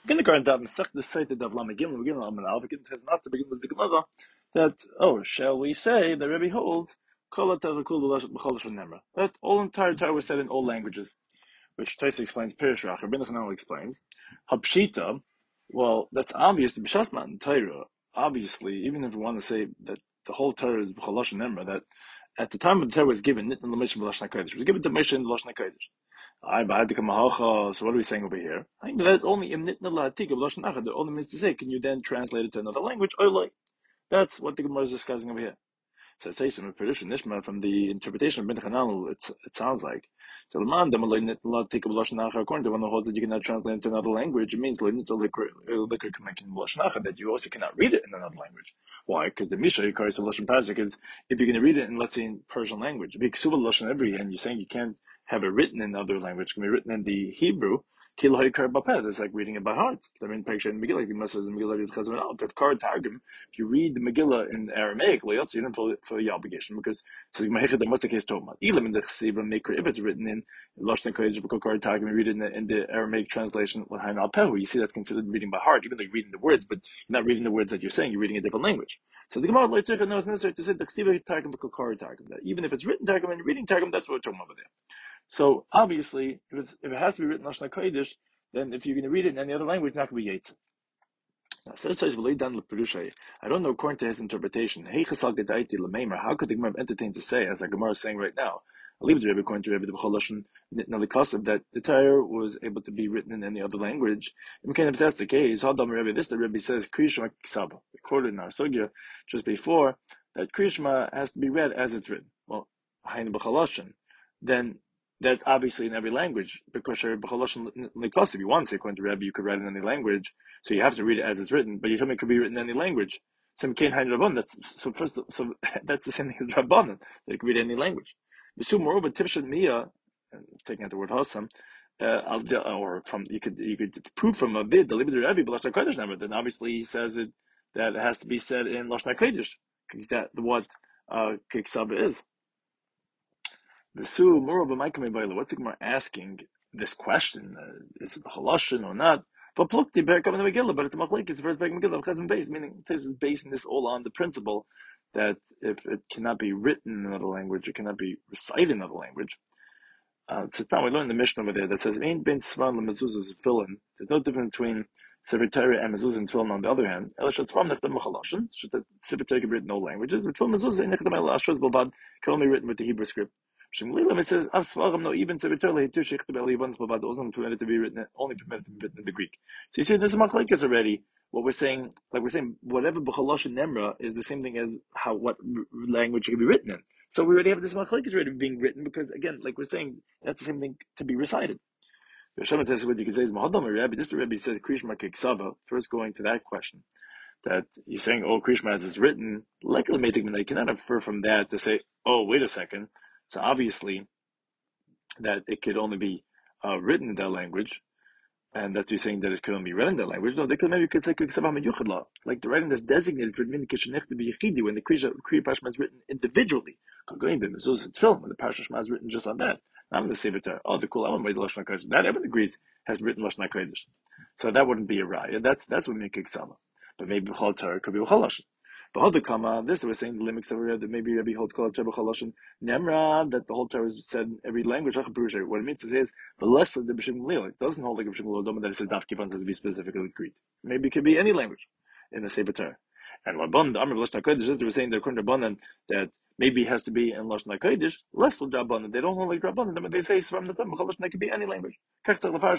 Kindergarten da Masech the site of Lamagim, begin Lamanal, begin to begin with the Gemara that shall we say that Rebbe holds that all entire Torah was said in all languages, which Taisa explains. Pirish Rach, Rabbi Nachman explains Hapshita. Well, that's obvious. The B'shasman Torah, obviously, even if we want to say that the whole Torah is B'chol Lashon Nemra, that at the time when the Torah was given, Nitn L'Moshe B'Lashon HaKodesh, it was given to Moshe in Lashon HaKodesh. So what are we saying over here? I think that's only that only means to say, can you then translate it to another language? That's what the Gemara is discussing over here. So it says from the interpretation of Ben Chananel, it sounds like. So according to one who holds that you cannot translate into another language, it means that you also cannot read it in another language. Why? Because the Misha Yikari Lashon Pasuk is if you're going to read it in, let's say, in Persian language, and you're saying you can't have it written in another language, it can be written in the Hebrew. It's like reading it by heart. I mean, picture in Megillah, the says in Megillah, if Kar Targum, if you read the Megillah in Aramaic, you don't feel the obligation because it says, what's the case talking about? If it's written in Lashon Kodesh, Kar Targum, you read it in the Aramaic translation, you see that's considered reading by heart, even though you're reading the words, but you're not reading the words that you're saying, you're reading a different language. So the Gemara knows necessary to say that even if it's written Targum and you're reading Targum, that's what we're talking about over there. So obviously, if it has to be written Lashon HaKodesh, then if you're going to read it in any other language, it's not going to be Yetzer. I don't know according to his interpretation. How could the Gemara entertain to say, as the Gemara is saying right now, I'll leave it to Rebbe according to Rebbe that the Torah was able to be written in any other language. If that's the case, the Rebbe says Krishma Kisaba. We quoted in our Sugya just before that Krishma has to be read as it's written. Well, then that's obviously in every language, because if you want to say according to Rebbe, you could write in any language, so you have to read it as it's written, but you told me it could be written in any language. So that's the same thing as Rabbanan, that you can read any language. Moreover, Tifshat Mia, taking out the word Hasam, or from you could prove from a bid the Libid Rebbe Lashon Kodesh number. Then obviously he says it that it has to be said in Lashon Kodesh, because that's what Kiksaba is. Moreover, what's the Gemara asking this question? Is it the halashon or not? But it's a machlekes versus Megillah base, meaning this is basing this all on the principle that if it cannot be written in another language, it cannot be recited in another language. So now we learn the Mishnah over there that says Ein ben Svan lemezuzah tefillin. There's no difference between Sefer Torah and mezuzah and tefillin. On the other hand, El Shatzvam nechtam b'chalashon. The Sefer Torah can be written in all languages. But tefillin mezuzah nechtam el ashros balvad can only be written with the Hebrew script. It says Av Svarim no even Sefer Torah lehitu shechtam el yivans balvad also permitted to be written only permitted to be written in the Greek. So you see, this is machlekes already. What we're saying, whatever b'chalashon nemra is the same thing as what language it can be written in. So we already have this machlekes already being written because, again, like we're saying, that's the same thing to be recited. The Shema says what you can say is Mahadam Rebbe. This Rebbe says Krishma Kiksava. First, going to that question, that you're saying, Krishma as it's written, likely making you cannot infer from that to say, wait a second. So obviously, that it could only be written in that language. And that's you saying that it could only be read in that language. No, they could maybe say like the writing that's designated for min kishenech to be yechidi when the Kriya Pashma is written individually. When the Pashma is written just on that. I'm the Sefer Torah. The cool Lashon HaKodesh. Not everyone agrees has written Lashon HaKodesh, so that wouldn't be a raya. That's what makes Ksava. But maybe B'chol Torah could be B'chol Lashon. But this we're saying the limits of that maybe Rabbi holds Kol Torah B'chol Lashon Nemra, that the whole Torah is said in every language. What it means is the less of the B'Shem Lil. It doesn't hold like a B'Shem Lil that it says Daf Kifan says to be specifically Greek. Maybe it could be any language in the Sefer Torah. And Rabban, the Amr Lashon HaKodesh, they were saying they're according to Rabbanan that maybe it has to be in Lashon HaKodesh, less of Rabbanan. They don't hold like Rabbanan, but they say from the time B'chol Lashon, it could be any language. So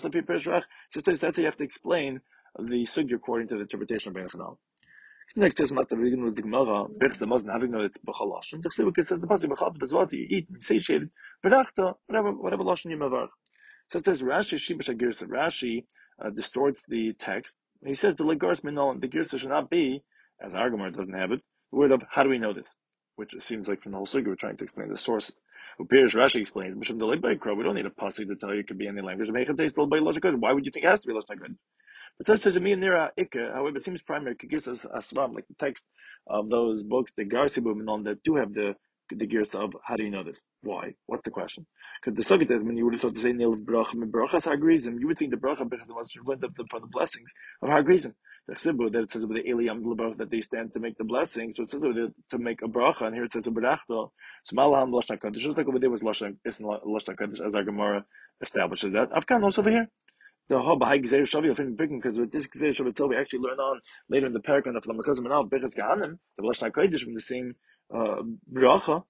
that's how you have to explain the sugya according to the interpretation of Ben Chanal. Next is must begin with the Gemara. Birchs the Muslim having know it's b'chol lashon. The Chesivuk says the pasuk b'chol b'zvat you eat and satiated. V'rachta whatever lashon you mavar. So it says Rashi Shibash Girsa. Rashi distorts the text. He says the legars minol the Girsa should not be, as our Gemara doesn't have it, the word of how do we know this, which it seems like from the whole sugya we're trying to explain the source. Rashi explains, we don't need a pasuk to tell you it could be any language. Why would you think it has to be lashon? But says me nira ikka. However, it seems primary gives us asram, like the text of those books, the Garsibum and all that do have the the gears of how do you know this? Why? What's the question? Because the subject is when you would have thought to say Neil of bracha brachas hagrizim, you would think the bracha because the ones who went up for the blessings of hagrizim. The chsibu that it says with the eliyam that they stand to make the blessings, so it says to make a bracha, and here it says a berachto. So malaham lashna kaddish. Just like over there was lashna kaddish, as our Gemara establishes that. Afkan also over here. The whole Bahai Gzeir Shavi of him picking because with this Gzeir Shavi itself we actually learn on later in the paragraph of the Lamachazim and Av Bechas Gahanim, the Lashna Kodesh from the same bracha.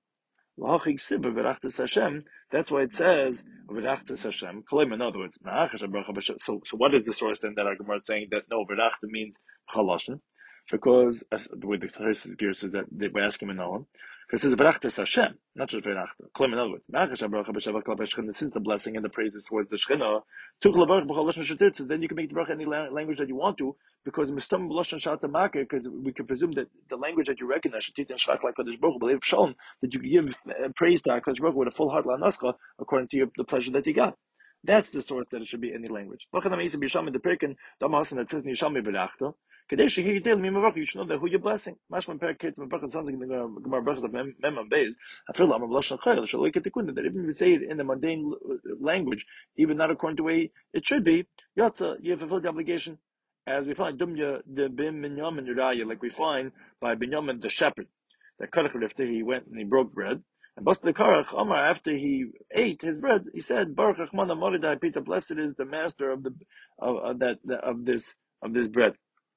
That's why it says Hashem. In other words, so what is the source then that our Gemara is saying that no Verachta means Chalashin? Because the way the Teresa's gear says that they were asking Manoam. Because it says Berachtas Hashem, not just Berachta. In other words, this is the blessing and the praises towards the Shechina. So then you can make the bracha any language that you want to, because because we can presume that the language that you recognize, that you give praise to HaKadosh Baruch Hu with a full heart according to the pleasure that you got. That's the source that it should be any language. The that says you should know that who you're blessing. Mashman Perkits sounds like the Gemara Brachas of Memam Beis. I feel I'm a Blushon Chayil. So like that even if you say it in the mundane language, even not according to the way it should be, Yatza, you have fulfilled the obligation. As we find Dumya the Bim Binyamin Yuraya, like we find by Binyamin the shepherd. That Karach after he went and he broke bread. And Bas the Karach, Omar, after he ate his bread, he said, Baruch Achmana Moridai Pita, blessed is the master of this bread.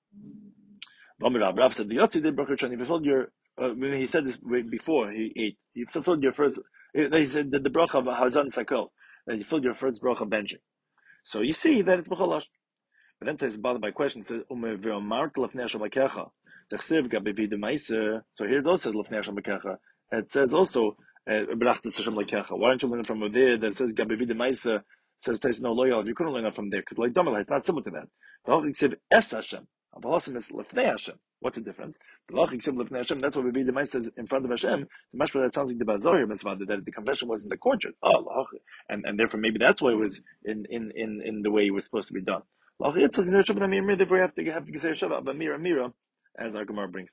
Rav said, he fulfilled your, when he said this before he ate, he fulfilled your first, he said that the bracha of Hazan Sakal, that he fulfilled your first bracha of benching. So you see that it's B'chalash. But then it's bothered by question, it says, so here it also says, it says also, why don't you learn it from there that says, says, no, loyal, you couldn't learn it from there, because like Domalai, it's not similar to that. The whole thing says, Es Hashem. What's the difference? That's what Rabbi Demai says in front of Hashem. The mashma that sounds like the Bazar that the confession was in the courtyard. And therefore maybe that's why it was in the way it was supposed to be done. Therefore we have to Gesei Mira, as our Gemara brings.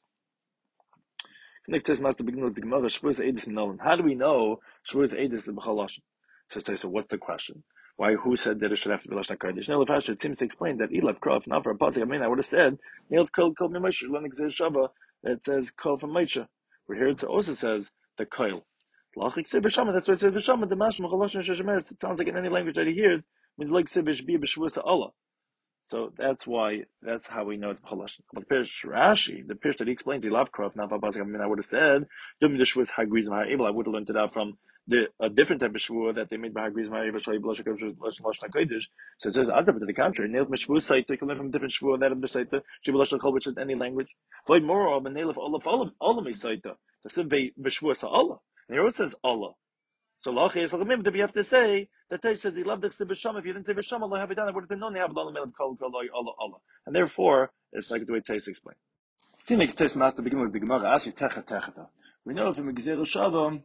Next test must begin with the Gemara Shavuos Eidus Minolan. How do we know Shavuos Eidus is B'chalash? So what's the question? Why? Who said that it should have to be Lashon Kodesh? Now, it seems to explain that Elav Krof, not for a pasuk. I would have said Neil Kol Kol Mimoshe Learning Gzeir Shava. It says Kol from Moshe. Where here it also says the Kol. Lachik Seh B'Shama. That's why it says B'Shama. The Mashma Chaloshin Sheshemeres. It sounds like in any language that he hears, when like Seh B'Shbi B'Shvuas Allah. So that's how we know it's B'chalash. But Rashi, the Pirush that he explains, Elav Krof, not for a pasuk. I would have said Dum the Shvuas Hagrizim Ha'Ebel. I would have learned it out from a different type of shvua that they made by Hagriz Ma'ariv Shalai B'Lashon Kodesh. So it says to the contrary. Nail Meshvu Saita, you can learn from different shvua that of the Saita Shibulashon Chol, which is any language. Void more of a nail of Allah Saita. The Sibbe B'Shvua Sa Allah. And here it says Allah. So Lachi is like a we have to say that Tay says he loved the B'Sham. If you didn't say B'Sham, Allah have it done. I would have known they have Allah Kol Allah. And therefore, it's like the way Tay explained. To make Tay's master begin with the Gemara, Ashi Techa Techata. We know from Gzeir Shava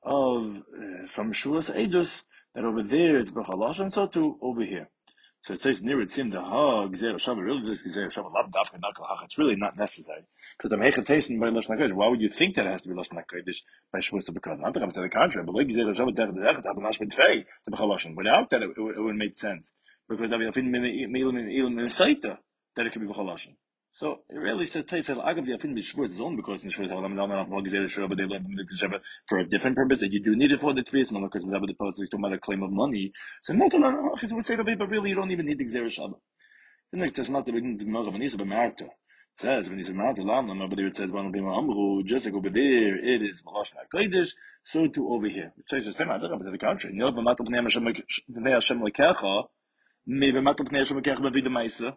from Shavuos Eidus that over there it's B'chalash, and so too over here. So it says near it seemed the Gzeir Shava, really this Gzeir Shava Lav Dafka Nakal Hach. It's really not necessary because I'm hechatation by Lashon Hakodesh. Why would you think that it has to be Lashon Hakodesh by Shavuos B'chalash? Not to the contrary, but like Gzeir Shava Techa Techa Techa Mashma Tfei to B'chalash. Without that, it would make sense because I mean Saita that it could be B'chalash. So it really says Taisel Agav the Afin B'Shvuos is only because in Shavuos Halam Dal Not Gzeir Shava they learned the Shava for a different purpose that you do need it for the Tvis, not because the post is talking about a claim of money. So no, we say that, but really you don't even need the Gzeir Shava. The next test master begins the Gemara Vanisa B'Marta. It says when he's a Marta Lam, over there it says Ban Amru, just like over there it is Malash Kodesh, so too over here. It says the same. I don't know, but to the contrary. No, B'Matal B'nei Hashem Lekecha, me B'Matal B'nei Hashem Lekecha B'Vidah Ma'isa.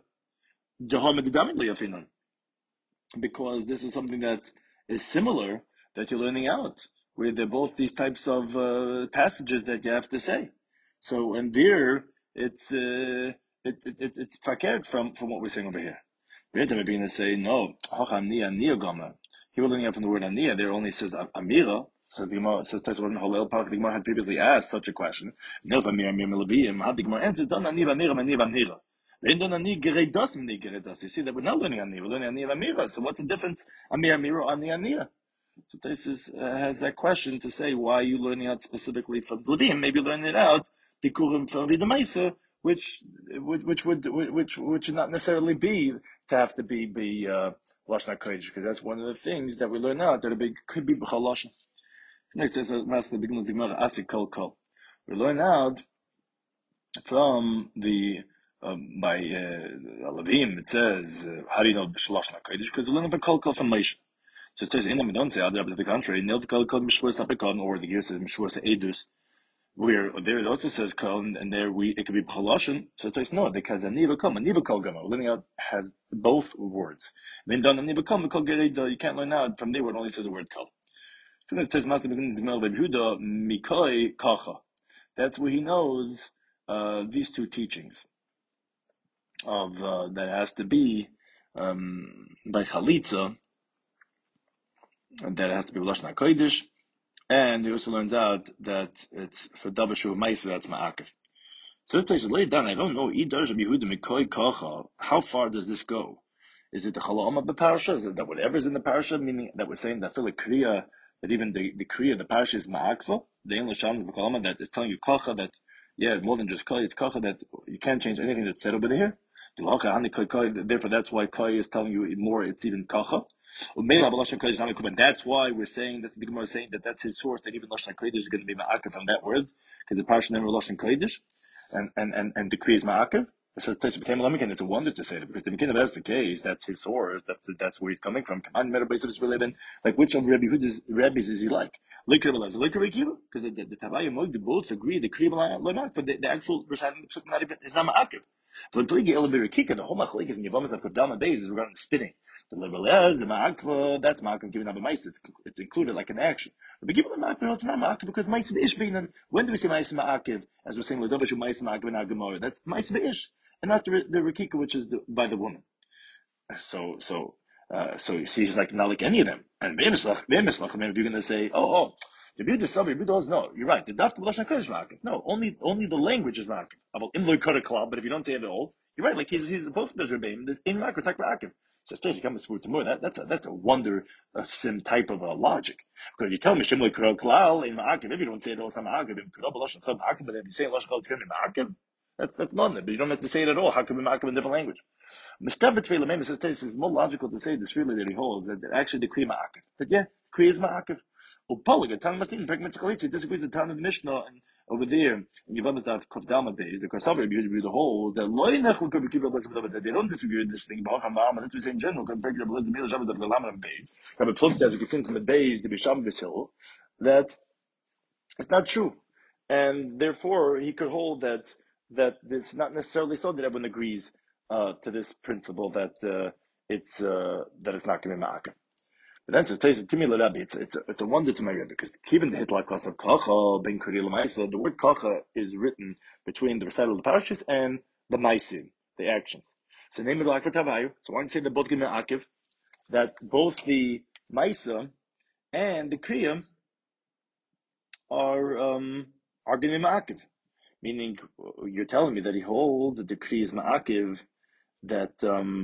Because this is something that is similar that you're learning out, where they're both these types of passages that you have to say. So and there it's fakert from what we're saying over here. We're going to say no. He was learning out from the word aniya. There only says amira. Says the Gemara. Says Taisvon Halel Park. The Gemara had previously asked such a question. No, amira milavim. Had the Gemara answers done anira anira. You see that we're not learning Anira, we're learning Anira Amira. So what's the difference, Amira Amira or Anira? So Taisus has that question to say, why are you learning out specifically from Levim? Maybe learn it out Tikurim from Rida Maisa, which would not necessarily be to have to be Lashon Kodesh, because that's one of the things that we learn out that could be B'chal Lashon. Next is Master begins the Gemara Asik Kol Kol. We learn out from the by Levim. It says how do you know Lashon Kodesh? Because we learn from Kol Kol from Moshe. So it says in them, we don't say other, but the contrary. Nil Kol Kol Mishvur Sapikon, or the gear says Mishvur Edus. Where there it also says kol, and there it could be b'chaloshin. So it says no, because a niva kol gama. Learning out has both words. Then done a niva kol gereida. You can't learn out from there where it only says the word kol. So it says master begins to mel Yehuda mikoi kacha. That's where he knows these two teachings of that has to be by chalitza, that has to be lashon hakodesh. And he also learns out that it's for Davashu Maisa, that's Ma'akiv. So this takes laid down. I don't know. How far does this go? Is it the Chalama of the parasha? Is it that whatever's in the parasha, meaning that we're saying that Philip Kriya, that even the Kriya, the parasha is Ma'akva? The English Shams B'Chalama, that it's telling you Kacha, that, yeah, more than just Kai, it's Kacha, that you can't change anything that's said over there. Therefore, that's why Kai is telling you more, it's even Kacha. And that's why we're saying, that's the Gemara saying that that's his source, that even Lashon Kodesh is going to be Ma'akiv from that word, because the parasha never Lashon Kodesh, and decree is Ma'akiv. It says it's a wonder to say that, because the Mekin, if that's the case, that's his source, that's where he's coming from. Like which of Rabbi Huda's rabbis is he like? Because the Tavaya Moed both agree the Kriya Lomak, but the actual Rishonim not even is not Ma'akiv. The whole machlekes is in Yevamos of Kodama Beis is regarding spinning. The liberal is the ma'akva, that's ma'akva given out the mice. It's included like an action. But given the ma'akva, it's not ma'akva because mice v'ish bein. When do we say mice ma'akiv? As we're saying, l'dovashu mice ma'akva in our Gemara. That's mice v'ish, and not the rikika, which is by the woman. So you see, he's like not like any of them. And v'emislach, if you're going to say, the Rebbe does no. You're right. The dafka b'lashon kodesh ma'akiv. No, only the language is ma'akiv. Im loy kara klal, but if you don't say it at all, you're right. Like he's both of those rebbeim. There's in ma'akiv, tak ma'akiv. So still, you come to more. That's a wonder sim type of logic. Because you tell me shim loy kara klal in ma'akiv. If you don't say it all, it's not ma'akiv. Im kara b'lashon chad ma'akiv. But if you say lashon chad, it's going to be ma'akiv. That's money, but you don't have to say it at all. How can we ma'akiv in different language? Mishtab b'tfeilah maybe says it's more logical to say the tefillah that he holds that actually the kriya ma'akiv. That yeah, kriya is ma'akiv. Upalig, Tan Mastin, Pekmet Chalitzi, disagrees with Tan of the Mishnah, and over there, in Yevamos Daf Kovdama Beis, the Kosavar the whole, the Loinach will be keep up with they don't disagree with this thing, Bacham Ba'am, and that's what we say in general, compared to the Belez, the Mil Shabbos of the Laman Beis, have a plug as you can from the Beis, the Bisham Bisil, that it's not true. And therefore, he could hold that it's not necessarily so that everyone agrees to this principle that it's not going to be ma'akev. But then it says, to me, it's a wonder to my Rebbe, because even the hitla kos of kacha ben kuri l'maisa, the word kacha is written between the recital of the parashas and the maisim, the actions. So name it like for tavayu. So I want to say that both give me akiv, that both the maisa and the kriya are going to be ma'akiv. Meaning, you're telling me that he holds that the kriya is ma'akiv, that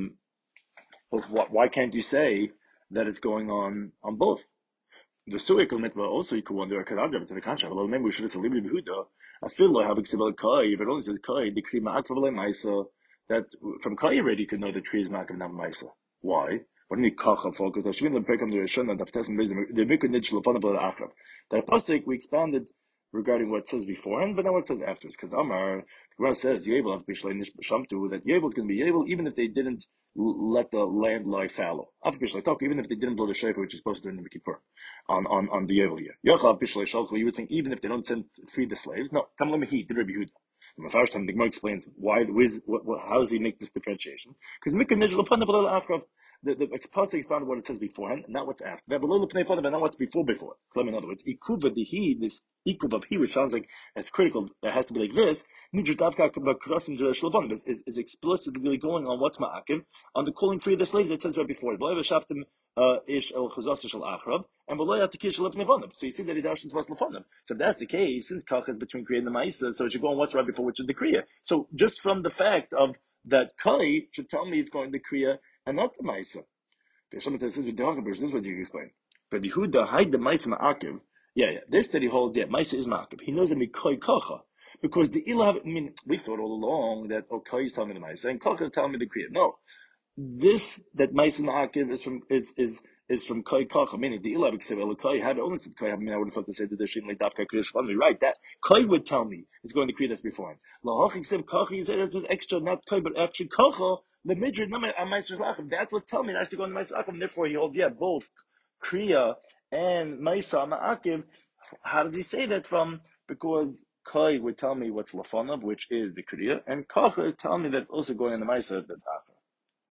why can't you say that it's going on both? The suikal mitva also you could wonder to the contrary. Well, maybe we should say libri behuda. I feel like having sibel kai. If it only says kai, the kri ma'akav ma'isa. That from kai already you could know the kri is ma'akav not ma'isa. Why? What do you mean kacha focus? The shvin lepekam the rishon that testim the mikud nid shlapana b'la achrav. That pasuk we expanded regarding what it says beforehand, but now what it says afterwards. Because Amar, the Gemara says Yevel have bishlei nish b'shamtu, that Yevel is going to be Yevel even if they didn't let the land lie fallow. After bishlei talk, even if they didn't blow the shofar, which is supposed to do in the Kippur on the Yevel year. Yochav bishlei shalchu, you would think even if they don't free the slaves. No, Tamla Mehi, the Rebbe Yehuda. The first time the Gemara explains how does he make this differentiation? Because Mikra Nijla Panabala Achrav, the pasuk expounded what it says beforehand, not what's after. But not what's before. In other words, ikuva the he, this ikuv of he, which sounds like it's critical, it has to be like this. Is explicitly going on what's ma'akiv on the calling free of the slaves that says right before it. Ish el chuzas shel achrav and so you see that he dashes was lefonim. So if that's the case, since kach is between kriya and the ma'isa, so it should go on what's right before which is the kriya. So just from the fact of that kai should tell me it's going to kriya and not the ma'isa. This is what you explain. But Yehuda hide the Maisa Ma'akiv. Yeah. This that he holds, Maisa is Ma'akiv. He knows that Mikoi Kocha. Because the Ilav, we thought all along that Koi is telling me the Maisa and Kocha is telling me the Kriya. No. This that Maisa Ma'akiv is from Koi Kocha, meaning the Ilav Ksiv Koi had only said Koi. I would have thought to say that there shouldn't like Dafka Kriya Shvami. Right, that Koi would tell me it's going to Kriya that's before him. Lahach Ksiv Kocha, he said that's just extra, not Koi, but actually Kocha, the Midrid, no, Maisa Lachim. That would tell me that I should go on Maisa Lachim. Therefore, he holds, both Kriya and Maisa Ma'akiv. How does he say that from? Because Koi would tell me what's Lafanav, which is the Kriya, and Kocha would tell me that it's also going in the Maisa that's Achiv.